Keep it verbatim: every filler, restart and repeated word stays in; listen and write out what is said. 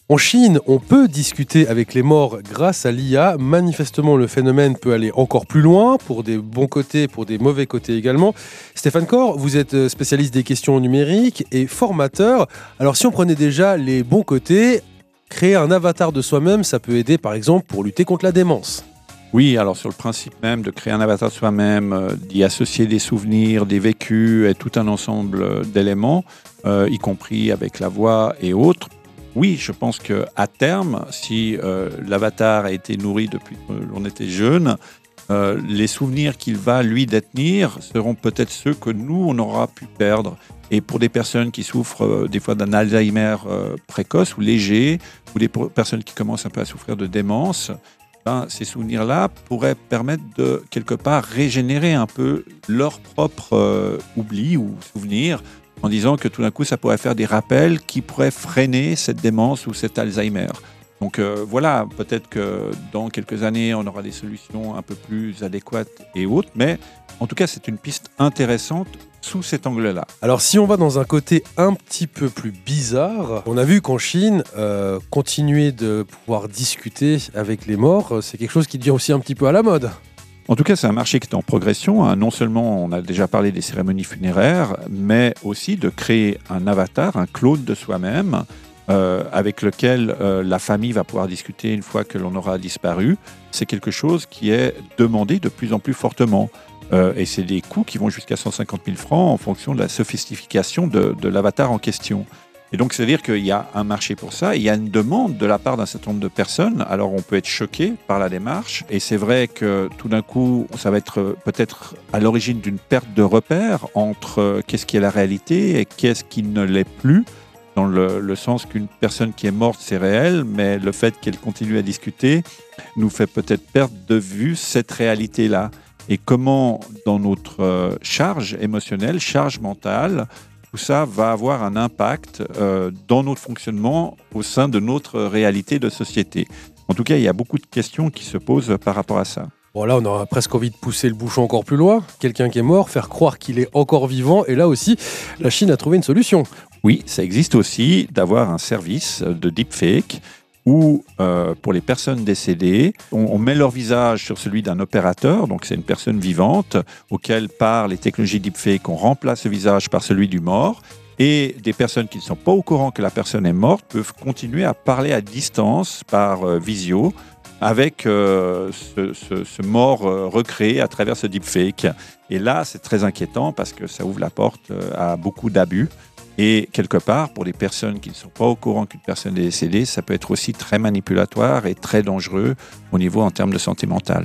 En Chine, on peut discuter avec les morts grâce à l'I A. Manifestement, le phénomène peut aller encore plus loin, pour des bons côtés, pour des mauvais côtés également. Stéphane Corr, vous êtes spécialiste des questions numériques et formateur. Alors si on prenait déjà les bons côtés, créer un avatar de soi-même, ça peut aider par exemple pour lutter contre la démence. Oui, alors sur le principe même de créer un avatar de soi-même, euh, d'y associer des souvenirs, des vécus et tout un ensemble d'éléments, euh, y compris avec la voix et autres. Oui, je pense qu'à terme, si euh, l'avatar a été nourri depuis que l'on était jeune, euh, les souvenirs qu'il va, lui, détenir seront peut-être ceux que nous, on aura pu perdre. Et pour des personnes qui souffrent euh, des fois d'un Alzheimer euh, précoce ou léger, ou des personnes qui commencent un peu à souffrir de démence, ben, ces souvenirs-là pourraient permettre de, quelque part, régénérer un peu leur propre euh, oubli ou souvenir, en disant que tout d'un coup, ça pourrait faire des rappels qui pourraient freiner cette démence ou cet Alzheimer. Donc euh, voilà, peut-être que dans quelques années, on aura des solutions un peu plus adéquates et autres, mais en tout cas, c'est une piste intéressante sous cet angle-là. Alors si on va dans un côté un petit peu plus bizarre, on a vu qu'en Chine, euh, continuer de pouvoir discuter avec les morts, c'est quelque chose qui devient aussi un petit peu à la mode. En tout cas, c'est un marché qui est en progression. Hein. Non seulement on a déjà parlé des cérémonies funéraires, mais aussi de créer un avatar, un clone de soi-même, euh, avec lequel euh, la famille va pouvoir discuter une fois que l'on aura disparu. C'est quelque chose qui est demandé de plus en plus fortement. Euh, et c'est des coûts qui vont jusqu'à cent cinquante mille francs en fonction de la sophistication de, de l'avatar en question. Et donc, c'est-à-dire qu'il y a un marché pour ça, il y a une demande de la part d'un certain nombre de personnes. Alors, on peut être choqué par la démarche. Et c'est vrai que tout d'un coup, ça va être peut-être à l'origine d'une perte de repère entre qu'est-ce qui est la réalité et qu'est-ce qui ne l'est plus. Dans le, le sens qu'une personne qui est morte, c'est réel, mais le fait qu'elle continue à discuter nous fait peut-être perdre de vue cette réalité-là. Et comment, dans notre charge émotionnelle, charge mentale, tout ça va avoir un impact euh, dans notre fonctionnement au sein de notre réalité de société. En tout cas, il y a beaucoup de questions qui se posent par rapport à ça. Bon là, on aura presque envie de pousser le bouchon encore plus loin. Quelqu'un qui est mort, faire croire qu'il est encore vivant. Et là aussi, la Chine a trouvé une solution. Oui, ça existe aussi d'avoir un service de deepfake où, euh, pour les personnes décédées, on, on met leur visage sur celui d'un opérateur, donc c'est une personne vivante, auquel, par les technologies deepfake, on remplace le visage par celui du mort, et des personnes qui ne sont pas au courant que la personne est morte peuvent continuer à parler à distance, par euh, visio, avec euh, ce, ce, ce mort euh, recréé à travers ce deepfake. Et là, c'est très inquiétant parce que ça ouvre la porte euh, à beaucoup d'abus. Et quelque part, pour les personnes qui ne sont pas au courant qu'une personne est décédée, ça peut être aussi très manipulatoire et très dangereux au niveau en termes de santé mentale.